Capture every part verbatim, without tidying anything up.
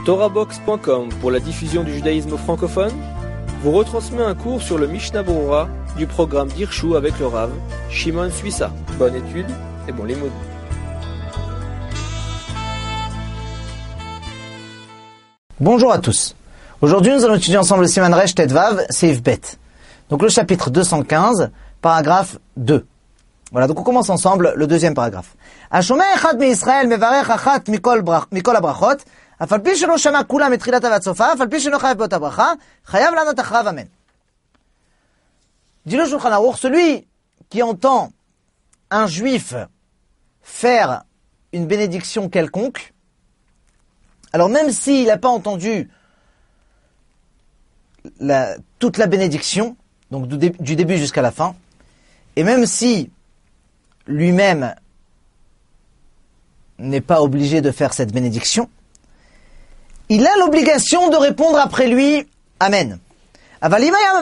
Torahbox point com pour la diffusion du judaïsme francophone vous retransmet un cours sur le Mishnah Berurah du programme d'Hirshu avec le Rav Shimon Suissa. Bonne étude et bon limoud. Bonjour à tous. Aujourd'hui, nous allons étudier ensemble le Siman Resh Tetvav, Seif Bet. Donc le chapitre deux cent quinze, paragraphe deux. Voilà, donc on commence ensemble le deuxième paragraphe. Ashomeh echad mi-Yisrael mevarech achat mikol habrachot, אף על פי שלא שמע כולם מתחילתה ועד סופה, אף על פי שלא חייב באותה ברכה, חייב לענות אחריו, אמן. Dit le Shulchan Aruch, celui qui entend un juif faire une bénédiction quelconque, alors même s'il n'a pas entendu la, toute la bénédiction, donc du, dé, du début jusqu'à la fin, et même si lui-même n'est pas obligé de faire cette bénédiction, il a l'obligation de répondre après lui, Amen. Par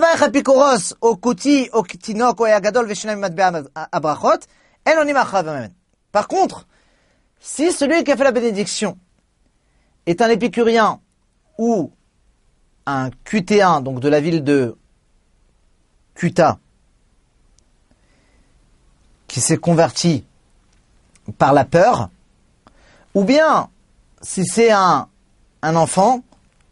contre, si celui qui a fait la bénédiction est un épicurien ou un cutéen, donc de la ville de Kuta, qui s'est converti par la peur, ou bien si c'est un un enfant,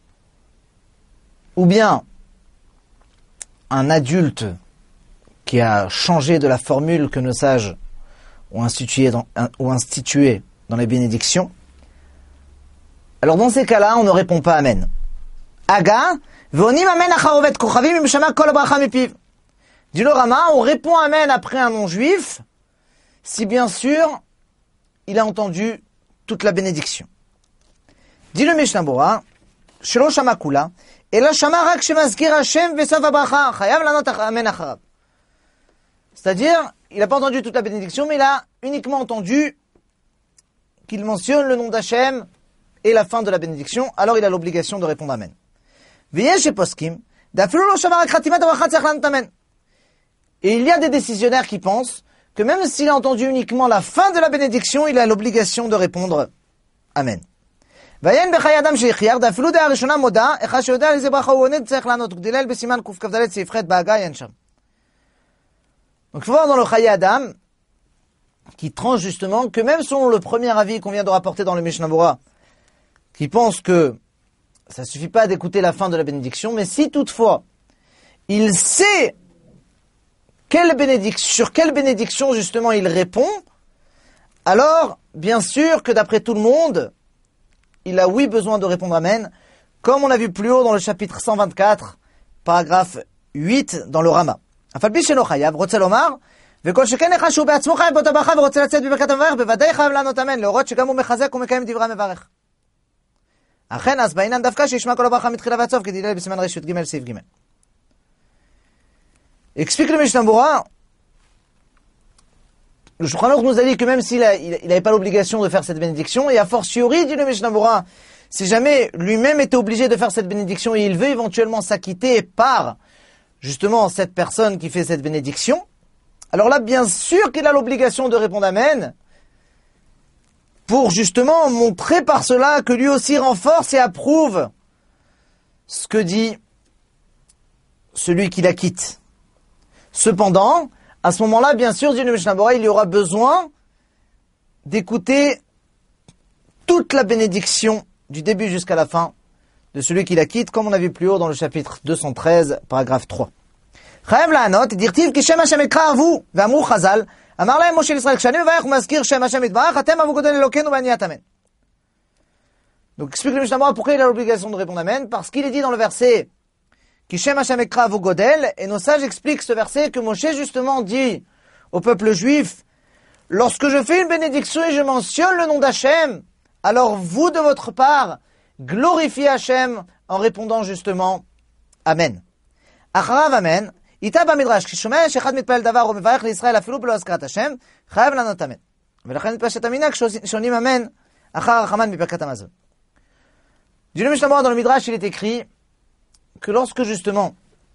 ou bien un adulte qui a changé de la formule que nos sages ont instituée dans, ont institué dans les bénédictions, alors dans ces cas-là, on ne répond pas Amen. Aga, ve'onim Amen acharovet kochavim imshama kol habracha mipiv. Dit le Rama, on répond Amen après un non-juif, si bien sûr, il a entendu toute la bénédiction. Dit le Mishnah Berurah, shelo shama kula, ela shama rak shemazkir Hashem vesav habracha, chayav lanot amen acharav. C'est-à-dire, il n'a pas entendu toute la bénédiction, mais il a uniquement entendu qu'il mentionne le nom d'Hachem et la fin de la bénédiction, alors il a l'obligation de répondre Amen. V'yesh poskim, d'afilu lo shama rak khatimat habracha tzarich lanot Amen. Et il y a des décisionnaires qui pensent que même s'il a entendu uniquement la fin de la bénédiction, il a l'obligation de répondre Amen. ועיין בחיי אדם שהחייב, דאפילו דעה ראשונה מודה, אחד שיודע על איזה ברכה הוא עונה, צריך לענות. גדילל בסימן קכ"ד סעיף ח' בהגה, אין שם. Donc il faut voir dans le Chaye Adam, qui tranche justement, que même selon le premier avis qu'on vient de rapporter dans le Mishnah Berurah, qui pense que ça suffit pas d'écouter la fin de la bénédiction, mais si toutefois, il sait quelle bénédiction, sur quelle bénédiction justement il répond, alors, bien sûr que d'après tout le monde, il a oui besoin de répondre Amen, comme on a vu plus haut dans le chapitre cent vingt-quatre, paragraphe huit dans le Rama. אף על פי שאינו חייב, רוצה לומר, וכל שכן אחד שהוא בעצמו חייב באותה ברכה ורוצה לצאת בברכת המברך, בוודאי חייב לענות אמן, להורות שגם הוא מחזק ומקיים דברי המברך. אכן, אז בעניין דווקא שישמע כל הברכה מתחילה ועד סוף, כדאי בסימן רשות ג' סעיף ג'. Explique le Mishnah Berurah, le Shulchan Aruch nous a dit que même s'il n'avait pas l'obligation de faire cette bénédiction, et a fortiori, dit le Mishnah Berurah, si jamais lui-même était obligé de faire cette bénédiction et il veut éventuellement s'acquitter par justement cette personne qui fait cette bénédiction, alors là, bien sûr qu'il a l'obligation de répondre Amen, pour justement montrer par cela que lui aussi renforce et approuve ce que dit celui qui la quitte. Cependant, à ce moment-là, bien sûr, dit le Mishnah Berurah, il y aura besoin d'écouter toute la bénédiction du début jusqu'à la fin de celui qui la quitte, comme on a vu plus haut dans le chapitre deux cent treize, paragraphe trois. Chayav la'anot, dirtiv ki shem Hashem ekra avu, ve'amru Chazal, amar lahem Moshe l'Israël, kshani mevayach u'mazkir shem Hashem yitbarach, atem avu godel Elokeinu b'aniyat Amen. Donc, explique le Mishnah Berurah pourquoi il a l'obligation de répondre Amen, parce qu'il est dit dans le verset Ki shem Hashem ekra avu godel, et nos sages expliquent ce verset que Moshe justement dit au peuple juif, lorsque je fais une bénédiction et je mentionne le nom d'Hachem, alors vous de votre part, glorifiez Hachem en répondant justement Amen. Acharav Amen, ita bamidrash, ki shomeh shechad mitpalel davar ou mevarech l'Israël afilu belo azkarat Hashem, chayav lanot Amen. ולכן נתפשט המנהג שעונים אמן אחר רחמן מפרקת המזון. Du le Mishnah Berurah dans le Midrash, il est écrit que lorsque justement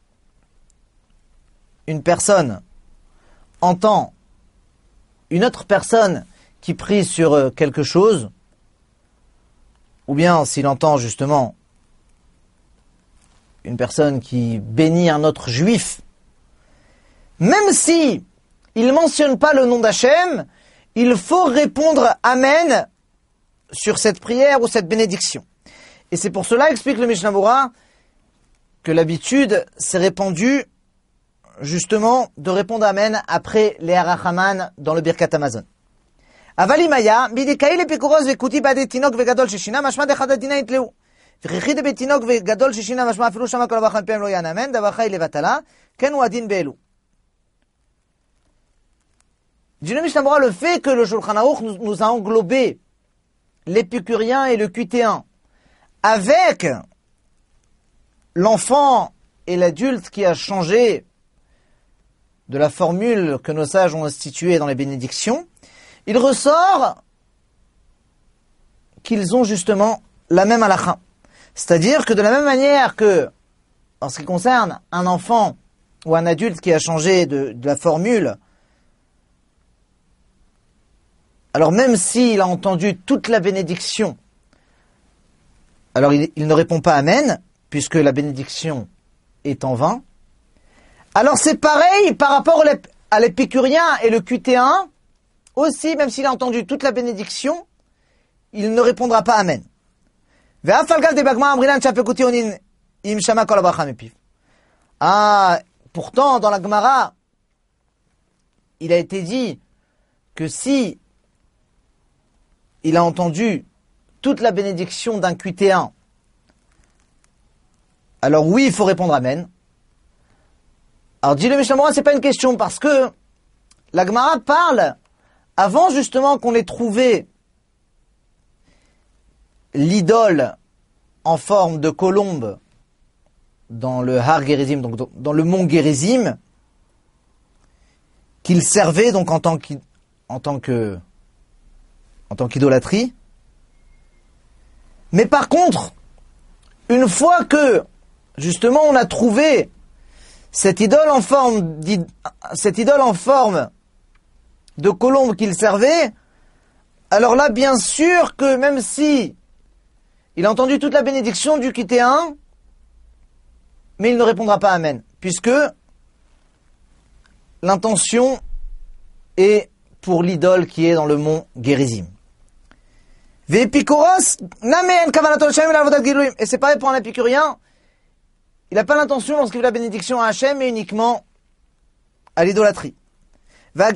une personne entend une autre personne qui prie sur quelque chose, ou bien s'il entend justement une personne qui bénit un autre juif, même si il ne mentionne pas le nom d'Hachem, il faut répondre Amen sur cette prière ou cette bénédiction. Et c'est pour cela, explique le Mishnah Berurah, que l'habitude s'est répandue justement de répondre Amen après les Harachaman dans le Birkat Hamazon. Avalimaya, bidikaï le pikuros vekuti bade tinok vegadol sheshina, mashma de chadadina itleu. V'chichi de betinok vegadol sheshina, mashma afilu shama kol avachan pem lo yan amen, davachai levatala, ken ou adin beelu. Dit le Mishnah Berurah, le fait que le Shulchan Aruch nous, nous a englobé l'épicurien et le cuitéen avec l'enfant et l'adulte qui a changé de la formule que nos sages ont instituée dans les bénédictions, il ressort qu'ils ont justement la même halakha. C'est-à-dire que de la même manière que, en ce qui concerne un enfant ou un adulte qui a changé de, de la formule, alors même s'il a entendu toute la bénédiction, alors il, il ne répond pas Amen, puisque la bénédiction est en vain. Alors c'est pareil par rapport à l'épicurien et le cuitéen, aussi, même s'il a entendu toute la bénédiction, il ne répondra pas Amen. Ah, pourtant, dans la Gemara, il a été dit que si il a entendu toute la bénédiction d'un cuitéen, alors oui, il faut répondre Amen. Alors, dit le Mishnah Berurah, c'est pas une question, parce que la Gemara parle, avant justement qu'on ait trouvé l'idole en forme de colombe dans le Har Gerizim, donc dans le mont Gerizim, qu'il servait donc en tant qu', en tant que, en tant qu'idolâtrie. Mais par contre, une fois que justement on a trouvé cette idole en forme, cette idole en forme de colombe qu'il servait, alors là, bien sûr que même si il a entendu toute la bénédiction du cuitéen, mais il ne répondra pas Amen, puisque l'intention est pour l'idole qui est dans le mont Gerizim. Et c'est pareil pour un épicurien, il n'a pas l'intention lorsqu'il fait la bénédiction à Hachem, mais uniquement à l'idolâtrie. Par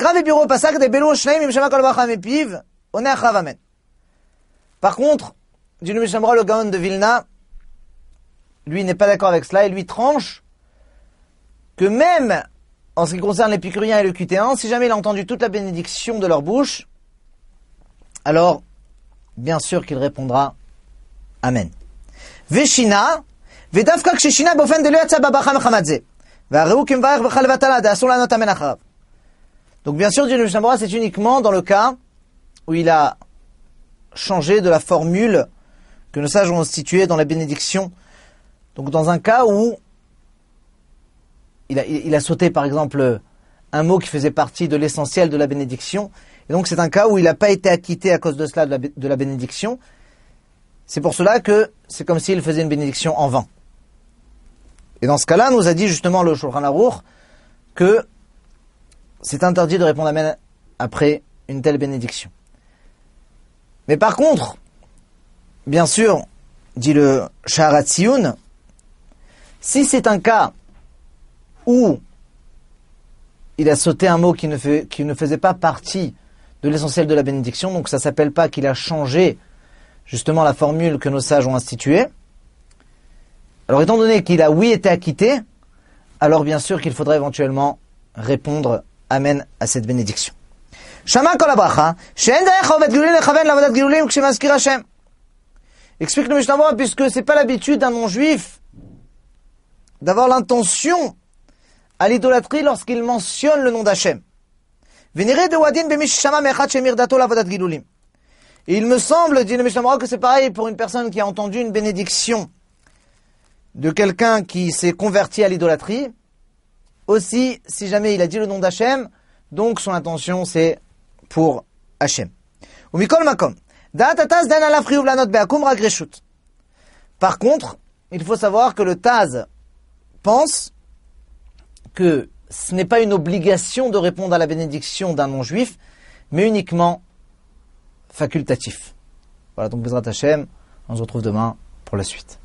contre, dit le Mishnah Berurah, le Gaon de Vilna, lui n'est pas d'accord avec cela, et lui tranche que même en ce qui concerne l'épicurien et le cuitéen, si jamais il a entendu toute la bénédiction de leur bouche, alors bien sûr qu'il répondra Amen. Veshina, vedavka ksheshina bofen de le'atsa babacha mechamadze. Va'areu kimvarech b'chal vatala da'asur lanot amen acharav. Donc bien sûr, dit le Mishnah Berurah, c'est uniquement dans le cas où il a changé de la formule que nos sages ont instituée dans la bénédiction. Donc dans un cas où il a, il a sauté par exemple un mot qui faisait partie de l'essentiel de la bénédiction, et donc c'est un cas où il n'a pas été acquitté à cause de cela de la, de la bénédiction. C'est pour cela que c'est comme s'il faisait une bénédiction en vain. Et dans ce cas-là, nous a dit justement le Shulchan Aruch que c'est interdit de répondre Amen après une telle bénédiction. Mais par contre, bien sûr, dit le Shaharat Tziyun, si c'est un cas où il a sauté un mot qui ne, fait, qui ne faisait pas partie de l'essentiel de la bénédiction, donc ça ne s'appelle pas qu'il a changé justement la formule que nos sages ont instituée, alors étant donné qu'il a oui été acquitté, alors bien sûr qu'il faudrait éventuellement répondre Amen à cette bénédiction. Shama kol habracha, she'en derech ha'oved gilulim lechaven la'avodat gilulim kshemazkir Hashem. Explique le Mishnah Berurah, puisque c'est pas l'habitude d'un non-juif d'avoir l'intention à l'idolâtrie lorsqu'il mentionne le nom d'Hachem. Venire de wadin b'mish shama me'echad shemir dato la'avodat gilulim. Et il me semble, dit le Mishnah Berurah, que c'est pareil pour une personne qui a entendu une bénédiction de quelqu'un qui s'est converti à l'idolâtrie. Aussi, si jamais il a dit le nom d'Hachem, donc son intention c'est pour Hachem. Ou mikol makom. Par contre, il faut savoir que le Taz pense que ce n'est pas une obligation de répondre à la bénédiction d'un non-juif, mais uniquement facultatif. Voilà, donc Bezrat Hashem, on se retrouve demain pour la suite.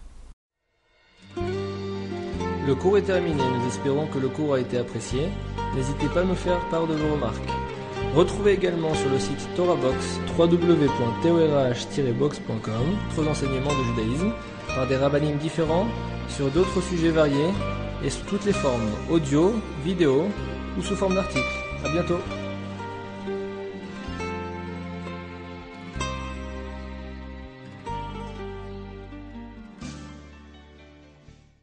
Le cours est terminé, nous espérons que le cours a été apprécié. N'hésitez pas à nous faire part de vos remarques. Retrouvez également sur le site TorahBox, w w w point torah tiret box point com, d'autres enseignements de judaïsme, par des rabbinim différents, sur d'autres sujets variés, et sous toutes les formes, audio, vidéo ou sous forme d'articles. À bientôt.